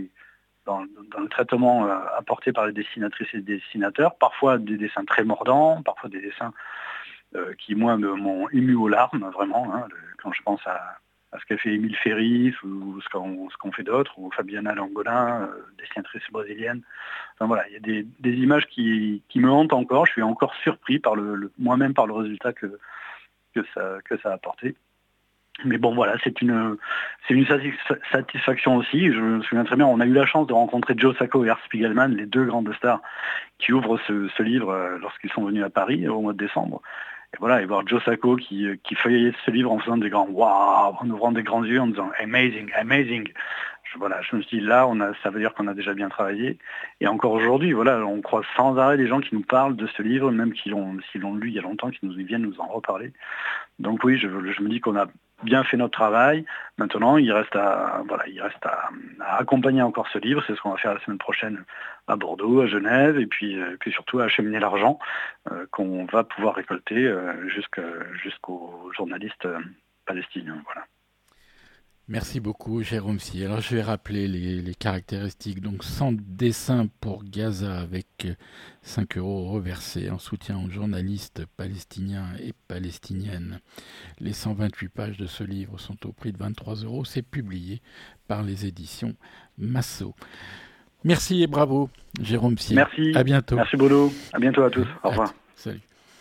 le traitement apporté par les dessinatrices et les dessinateurs, parfois des dessins très mordants, parfois des dessins qui moi m'ont ému aux larmes, vraiment, hein, quand je pense à ce qu'a fait Émile Ferris ou ce qu'ont fait d'autres, ou Fabiana Langolin, dessinatrice brésilienne. Enfin voilà, il y a des images qui me hantent encore. Je suis encore surpris par moi-même par le résultat que ça a apporté. Mais bon voilà, c'est une satisfaction aussi. Je me souviens très bien, on a eu la chance de rencontrer Joe Sacco et Art Spiegelman, les deux grandes stars qui ouvrent ce livre lorsqu'ils sont venus à Paris au mois de décembre. Et voilà, et voir Joe Sacco qui feuillait ce livre en faisant des grands waouh, en ouvrant des grands yeux, en disant amazing, amazing. Je me suis dit là, ça veut dire qu'on a déjà bien travaillé. Et encore aujourd'hui, voilà, on croise sans arrêt des gens qui nous parlent de ce livre, même s'ils l'ont lu il y a longtemps, qui viennent nous en reparler. Donc oui, je me dis qu'on a bien fait notre travail. Maintenant, il reste à accompagner encore ce livre. C'est ce qu'on va faire la semaine prochaine à Bordeaux, à Genève, et puis surtout à acheminer l'argent qu'on va pouvoir récolter jusqu'aux journalistes palestiniens. Voilà. Merci beaucoup, Jérôme Sy. Alors, je vais rappeler les caractéristiques. Donc, 100 dessins pour Gaza avec 5 € reversés en soutien aux journalistes palestiniens et palestiniennes. Les 128 pages de ce livre sont au prix de 23 €. C'est publié par les éditions Massot. Merci et bravo, Jérôme Sy. Merci. À bientôt. Merci, Bruno. À bientôt à tous. Au revoir. Salut.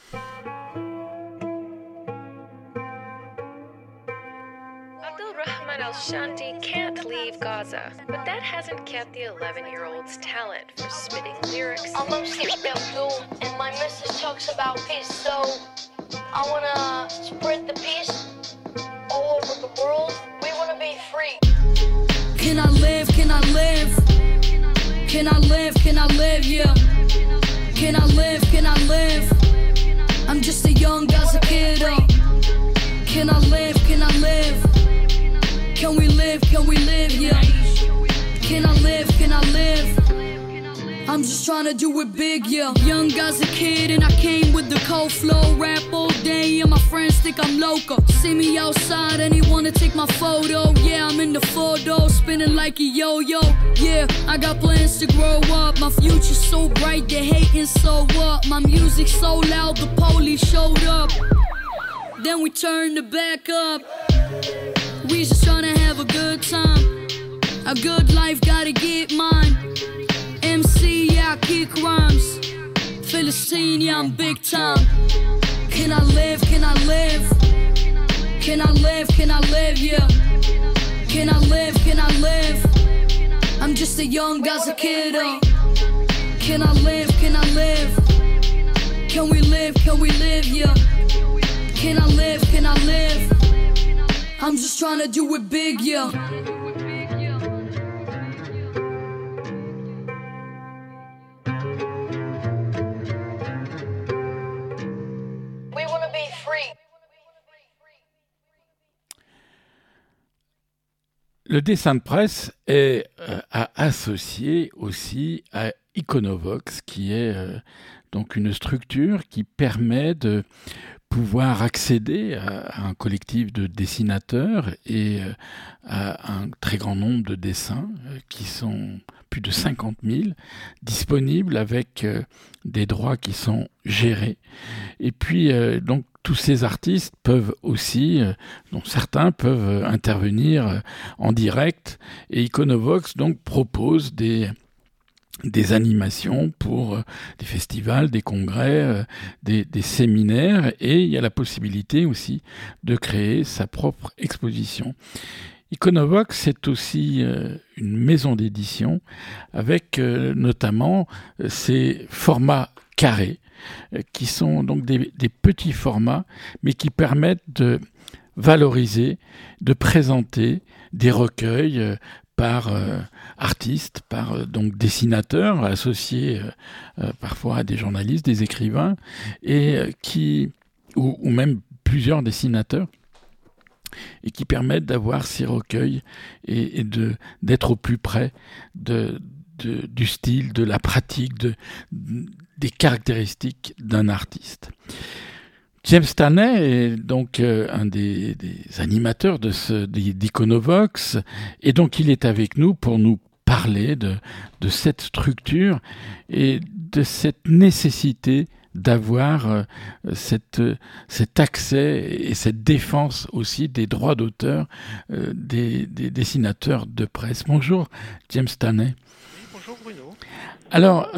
Shanti can't leave Gaza, but that hasn't kept the 11-year-old's talent for spitting lyrics. I love seatbelt too, and my message talks about peace, so I wanna spread the peace all over the world. We wanna be free. Can I live? Can I live? Can I live? Can I live? Yeah. Can I live? Can I live? I'm just a young Gaza kid. Can I live? Can I live? Can we live? Can we live? Yeah. Can I live? Can I live? I'm just trying to do it big, yeah. Young Gaza kid and I came with the cold flow. Rap all day and my friends think I'm loco. See me outside and they wanna take my photo. Yeah, I'm in the photo, spinning like a yo-yo. Yeah, I got plans to grow up. My future's so bright, they're hating, so what? My music's so loud, the police showed up. Then we turned it back up. We just tryna have a good time. A good life, gotta get mine. MC, yeah, I kick rhymes. Philistine, yeah, I'm big time. Can I live? Can I live? Can I live? Can I live? Yeah. Can I live? Can I live? I'm just a young Gaza kid. Can I live? Can I live? Can we live? Can we live? Yeah. Can I live? Can I live? I'm just trying to do it big, yeah. We wanna be free. Le dessin de presse est associé aussi à Iconovox, qui est donc une structure qui permet de pouvoir accéder à un collectif de dessinateurs et à un très grand nombre de dessins qui sont plus de 50 000 disponibles avec des droits qui sont gérés. Et puis, donc, tous ces artistes peuvent aussi, dont certains peuvent intervenir en direct. Et Iconovox, donc, propose des animations pour des festivals, des congrès, des séminaires, et il y a la possibilité aussi de créer sa propre exposition. Iconovox, c'est aussi une maison d'édition avec notamment ces formats carrés qui sont donc des petits formats, mais qui permettent de valoriser, de présenter des recueils par artistes, par donc dessinateurs associés parfois à des journalistes, des écrivains, et ou même plusieurs dessinateurs, et qui permettent d'avoir ces recueils et d'être au plus près du style, de la pratique, des caractéristiques d'un artiste. James Stanley est donc un des animateurs d'Iconovox, et donc il est avec nous pour nous parler de cette structure et de cette nécessité d'avoir cet accès et cette défense aussi des droits d'auteur des dessinateurs de presse. Bonjour James Stanley. Oui, bonjour Bruno. Alors,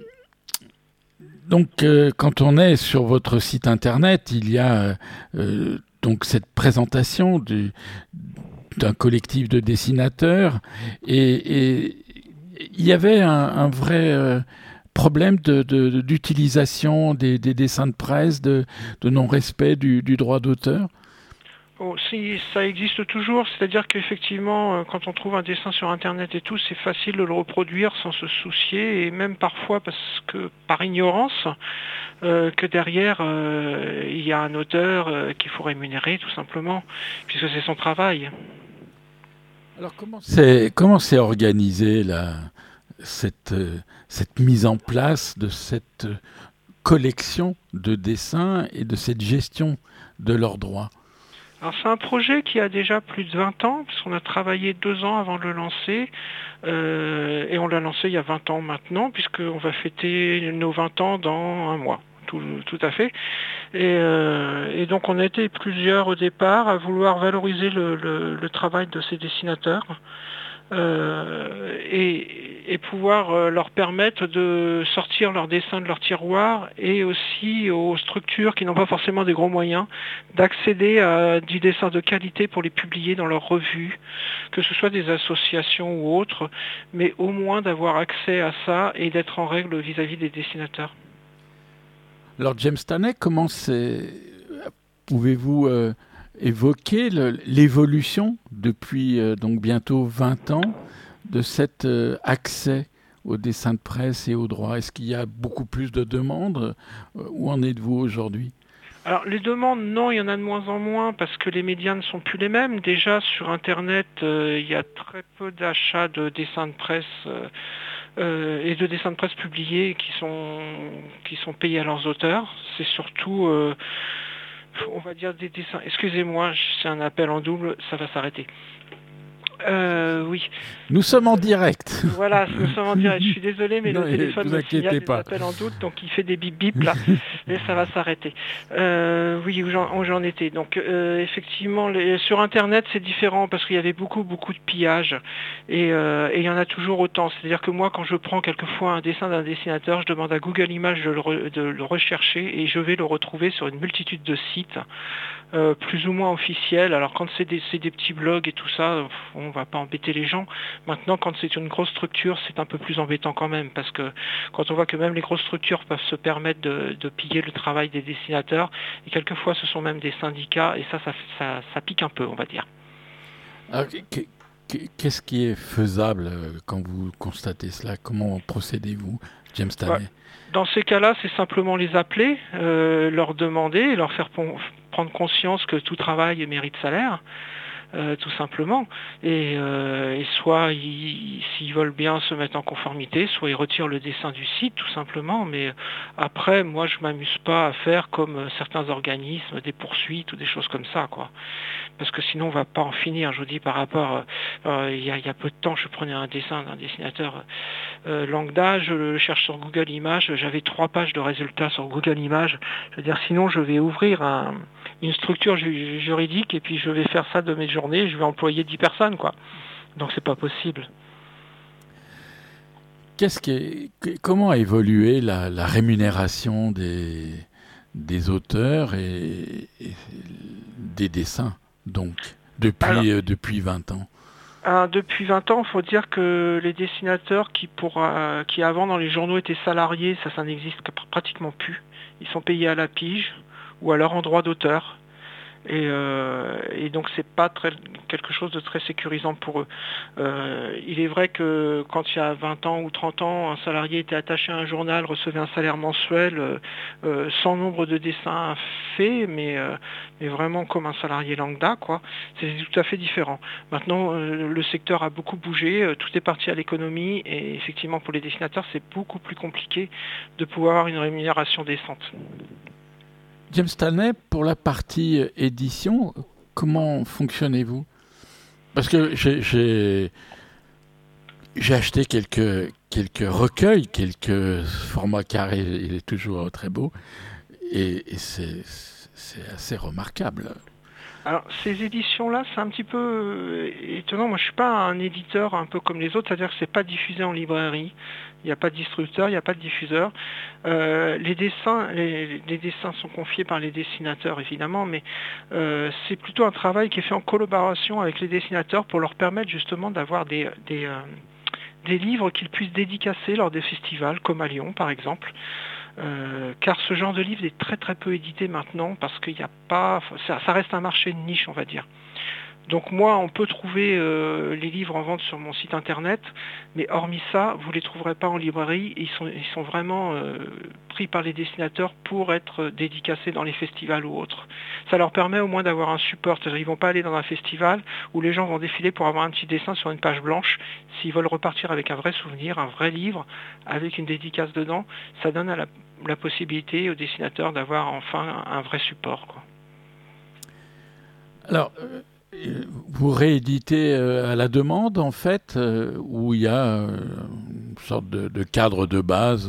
donc, quand on est sur votre site internet, il y a donc cette présentation d'un collectif de dessinateurs, et il y avait un vrai problème d'utilisation des dessins de presse, de non-respect du droit d'auteur. Oh, si, ça existe toujours, c'est-à-dire qu'effectivement, quand on trouve un dessin sur Internet et tout, c'est facile de le reproduire sans se soucier, et même parfois parce que par ignorance, que derrière, il y a un auteur qu'il faut rémunérer tout simplement, puisque c'est son travail. Alors comment c'est organisé cette mise en place de cette collection de dessins et de cette gestion de leurs droits? Alors c'est un projet qui a déjà plus de 20 ans, puisqu'on a travaillé 2 ans avant de le lancer, et on l'a lancé il y a 20 ans maintenant, puisqu'on va fêter nos 20 ans dans un mois, tout à fait. Et donc on a été plusieurs au départ à vouloir valoriser le travail de ces dessinateurs, et pouvoir leur permettre de sortir leurs dessins de leur tiroir, et aussi aux structures qui n'ont pas forcément des gros moyens d'accéder à du dessin de qualité pour les publier dans leurs revues, que ce soit des associations ou autres, mais au moins d'avoir accès à ça et d'être en règle vis-à-vis des dessinateurs. Alors James Stanley, pouvez-vous évoquer l'évolution depuis donc bientôt 20 ans de cet accès aux dessins de presse et aux droits? Est-ce qu'il y a beaucoup plus de demandes? Où en êtes-vous aujourd'hui? Alors les demandes, non, il y en a de moins en moins parce que les médias ne sont plus les mêmes. Déjà sur Internet, il y a très peu d'achats de dessins de presse et de dessins de presse publiés qui sont payés à leurs auteurs. C'est surtout on va dire des dessins. Excusez-moi, c'est un appel en double, ça va s'arrêter. Oui. Nous sommes en direct. Voilà, nous sommes en direct. Je suis désolé, mais non, le téléphone me signale des appels en doute, donc il fait des bip bip là, et ça va s'arrêter. Oui, où j'en étais. Donc effectivement, sur Internet, c'est différent parce qu'il y avait beaucoup de pillages, et il y en a toujours autant. C'est-à-dire que moi, quand je prends quelquefois un dessin d'un dessinateur, je demande à Google Images de le rechercher, et je vais le retrouver sur une multitude de sites. Plus ou moins officiels. Alors quand c'est des petits blogs et tout ça, on va pas embêter les gens. Maintenant, quand c'est une grosse structure, c'est un peu plus embêtant quand même, parce que quand on voit que même les grosses structures peuvent se permettre de piller le travail des dessinateurs, et quelquefois ce sont même des syndicats, et ça pique un peu, on va dire. Alors, qu'est-ce qui est faisable quand vous constatez cela? Comment procédez-vous, James Stanley? Dans ces cas-là, c'est simplement les appeler, leur demander, leur faire prendre conscience que tout travail mérite salaire. tout simplement. Et soit s'ils veulent bien se mettre en conformité, soit ils retirent le dessin du site, tout simplement. Mais après, moi, je m'amuse pas à faire comme certains organismes, des poursuites ou des choses comme ça, quoi. Parce que sinon, on va pas en finir. Je vous dis, par rapport, il y a peu de temps, je prenais un dessin d'un dessinateur lambda, je le cherche sur Google Images, j'avais 3 pages de résultats sur Google Images. Je veux dire, sinon, je vais ouvrir une structure juridique et puis je vais faire ça de mes journées, je vais employer 10 personnes, quoi. Donc c'est pas possible. Comment a évolué la rémunération des auteurs et des dessins, donc, depuis 20 ans? Depuis 20 ans, il faut dire que les dessinateurs qui avant dans les journaux étaient salariés, ça n'existe pratiquement plus. Ils sont payés à la pige ou à leur endroit d'auteur. Et donc c'est pas quelque chose de très sécurisant pour eux. Il est vrai que quand il y a 20 ans ou 30 ans, un salarié était attaché à un journal, recevait un salaire mensuel sans nombre de dessins faits, mais vraiment comme un salarié lambda, quoi. C'est tout à fait différent. Maintenant, le secteur a beaucoup bougé, tout est parti à l'économie, et effectivement pour les dessinateurs, c'est beaucoup plus compliqué de pouvoir avoir une rémunération décente. James Stanley, pour la partie édition, comment fonctionnez-vous? Parce que j'ai acheté quelques recueils, quelques formats carrés, il est toujours très beau, et c'est assez remarquable. Alors, ces éditions-là, c'est un petit peu étonnant. Moi, je suis pas un éditeur un peu comme les autres, c'est-à-dire que c'est pas diffusé en librairie. Il n'y a pas de distributeur, il n'y a pas de diffuseur. Les dessins sont confiés par les dessinateurs, évidemment, mais c'est plutôt un travail qui est fait en collaboration avec les dessinateurs pour leur permettre justement d'avoir des livres qu'ils puissent dédicacer lors des festivals, comme à Lyon, par exemple. Car ce genre de livre est très très peu édité maintenant parce qu'il n'y a pas, ça reste un marché de niche, on va dire. Donc moi, on peut trouver les livres en vente sur mon site internet, mais hormis ça, vous les trouverez pas en librairie. Ils sont vraiment pris par les dessinateurs pour être dédicacés dans les festivals ou autres. Ça leur permet au moins d'avoir un support. C'est-à-dire, ils vont pas aller dans un festival où les gens vont défiler pour avoir un petit dessin sur une page blanche. S'ils veulent repartir avec un vrai souvenir, un vrai livre, avec une dédicace dedans, ça donne la possibilité aux dessinateurs d'avoir enfin un vrai support, quoi. Alors, vous rééditez à la demande, en fait, où il y a une sorte de cadre de base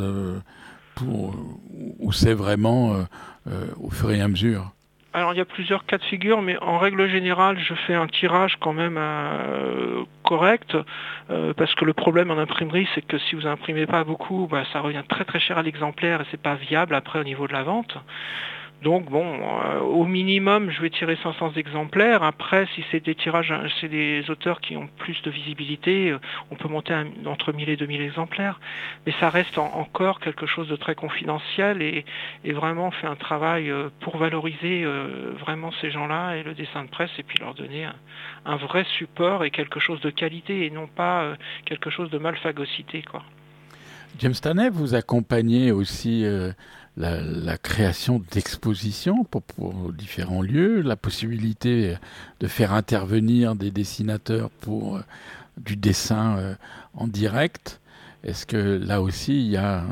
où c'est vraiment au fur et à mesure? Alors il y a plusieurs cas de figure, mais en règle générale, je fais un tirage quand même correct, parce que le problème en imprimerie, c'est que si vous imprimez pas beaucoup, ça revient très très cher à l'exemplaire et c'est pas viable après au niveau de la vente. Donc bon, au minimum, je vais tirer 500 exemplaires. Après, si c'est des tirages, c'est des auteurs qui ont plus de visibilité, on peut monter entre 1000 et 2000 exemplaires. Mais ça reste encore quelque chose de très confidentiel et vraiment on fait un travail pour valoriser vraiment ces gens-là et le dessin de presse et puis leur donner un vrai support et quelque chose de qualité et non pas quelque chose de mal phagocyté, quoi. James Stanley, vous accompagnez aussi la création d'expositions pour différents lieux, la possibilité de faire intervenir des dessinateurs pour du dessin en direct. Est-ce que là aussi il y a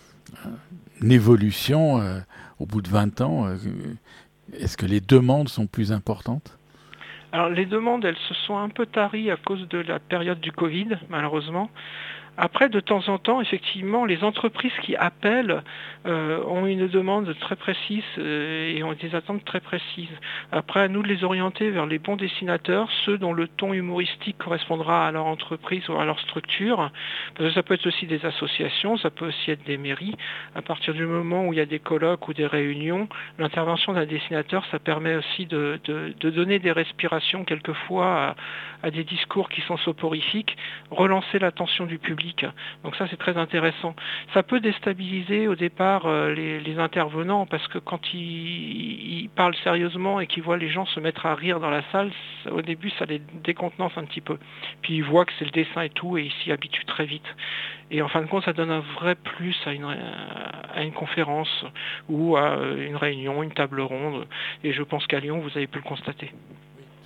une évolution au bout de 20 ans? Est-ce que les demandes sont plus importantes? Alors les demandes, elles se sont un peu taries à cause de la période du Covid, malheureusement. Après, de temps en temps, effectivement, les entreprises qui appellent ont une demande très précise et ont des attentes très précises. Après, à nous de les orienter vers les bons dessinateurs, ceux dont le ton humoristique correspondra à leur entreprise ou à leur structure. Parce que ça peut être aussi des associations, ça peut aussi être des mairies. À partir du moment où il y a des colloques ou des réunions, l'intervention d'un dessinateur, ça permet aussi de donner des respirations quelquefois à des discours qui sont soporifiques, relancer l'attention du public. Donc ça, c'est très intéressant. Ça peut déstabiliser au départ les intervenants parce que quand ils parlent sérieusement et qu'ils voient les gens se mettre à rire dans la salle, au début, ça les décontenance un petit peu. Puis ils voient que c'est le dessin et tout et ils s'y habituent très vite. Et en fin de compte, ça donne un vrai plus à une conférence ou à une réunion, une table ronde. Et je pense qu'à Lyon, vous avez pu le constater.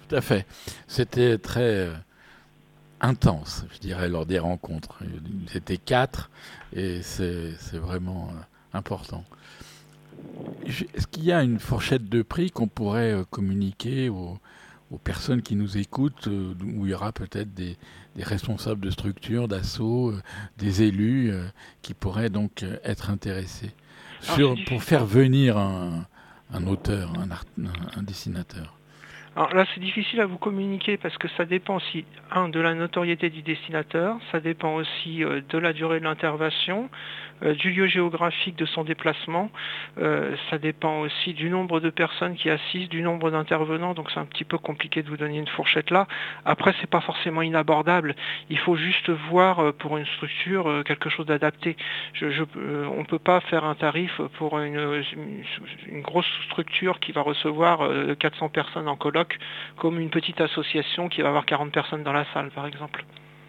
Tout à fait. C'était très intense, je dirais, lors des rencontres. C'était 4 et c'est vraiment important. Est-ce qu'il y a une fourchette de prix qu'on pourrait communiquer aux personnes qui nous écoutent, où il y aura peut-être des responsables de structures, d'assauts, des élus qui pourraient donc être intéressés pour faire venir un auteur, un dessinateur? Alors là, c'est difficile à vous communiquer parce que ça dépend aussi, de la notoriété du dessinateur, ça dépend aussi de la durée de l'intervention, du lieu géographique de son déplacement, ça dépend aussi du nombre de personnes qui assistent, du nombre d'intervenants, donc c'est un petit peu compliqué de vous donner une fourchette là. Après, c'est pas forcément inabordable, il faut juste voir pour une structure quelque chose d'adapté. On peut pas faire un tarif pour une grosse structure qui va recevoir 400 personnes en colloque, comme une petite association qui va avoir 40 personnes dans la salle, par exemple.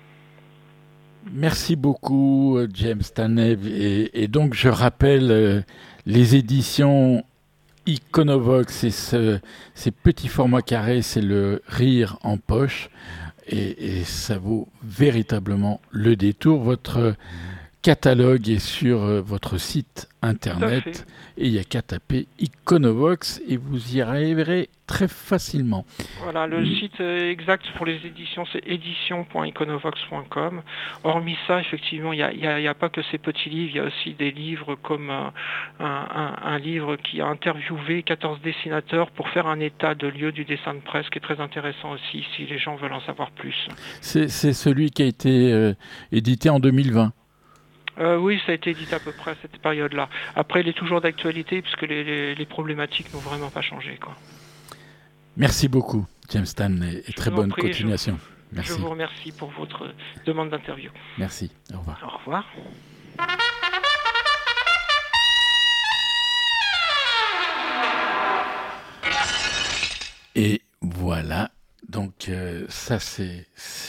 Merci beaucoup, James Stanley. Et donc, je rappelle les éditions Iconovox et ces petits formats carrés, c'est le rire en poche. Et ça vaut véritablement le détour. Votre catalogue est sur votre site internet et il n'y a qu'à taper Iconovox et vous y arriverez très facilement. Voilà, le site exact pour les éditions, c'est édition.iconovox.com. Hormis ça, effectivement, il n'y a pas que ces petits livres, il y a aussi des livres comme un livre qui a interviewé 14 dessinateurs pour faire un état de lieu du dessin de presse, qui est très intéressant aussi, si les gens veulent en savoir plus. C'est celui qui a été édité en 2020. Oui, ça a été édité à peu près à cette période-là. Après, il est toujours d'actualité puisque les problématiques n'ont vraiment pas changé, quoi. Merci beaucoup, James Stanley, et très bonne continuation. Merci. Je vous remercie pour votre demande d'interview. Merci, au revoir. Au revoir. Et voilà, donc ça c'est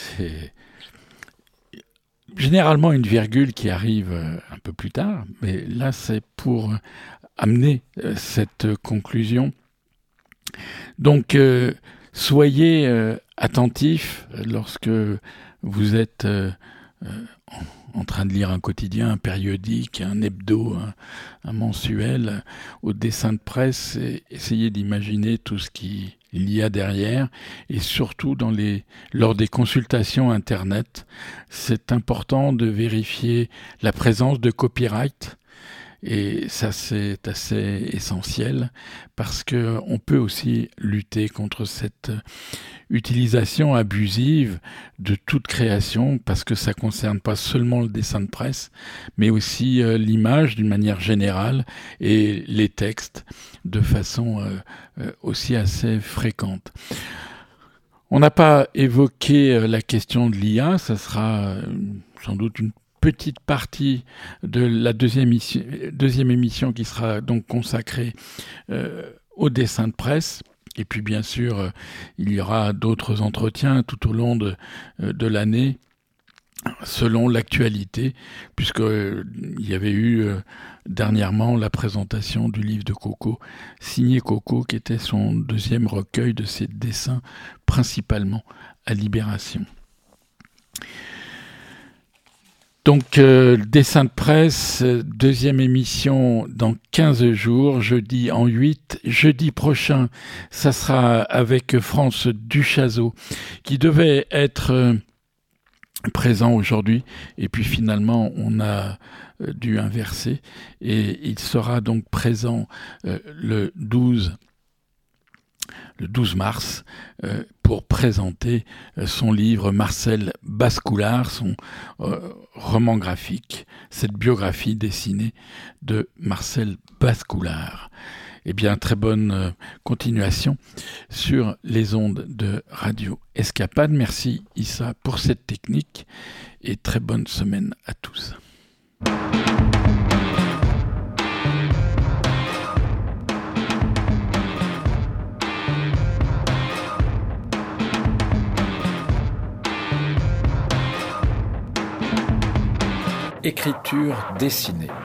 généralement une virgule qui arrive un peu plus tard, mais là c'est pour amener cette conclusion. Donc soyez attentifs lorsque vous êtes en train de lire un quotidien, un périodique, un hebdo, un mensuel, au dessin de presse, et essayez d'imaginer tout ce qu'il y a derrière, et surtout lors des consultations Internet, c'est important de vérifier la présence de copyright. Et ça, c'est assez essentiel parce que on peut aussi lutter contre cette utilisation abusive de toute création, parce que ça concerne pas seulement le dessin de presse, mais aussi l'image d'une manière générale et les textes de façon aussi assez fréquente. On n'a pas évoqué la question de l'IA, ça sera sans doute une petite partie de la deuxième émission qui sera donc consacrée au dessin de presse. Et puis bien sûr, il y aura d'autres entretiens tout au long de l'année, selon l'actualité, puisqu'il y avait eu dernièrement la présentation du livre de Coco, signé Coco, qui était son deuxième recueil de ses dessins, principalement à Libération. Donc, dessin de presse, deuxième émission dans 15 jours, jeudi en 8. Jeudi prochain, ça sera avec France Duchazot, qui devait être présent aujourd'hui. Et puis finalement, on a dû inverser. Et il sera donc présent le 12 mars pour présenter son livre Marcel Bascoulard, son roman graphique, cette biographie dessinée de Marcel Bascoulard. Eh bien, très bonne continuation sur les ondes de Radio Escapade. Merci Issa pour cette technique et très bonne semaine à tous. Écriture dessinée.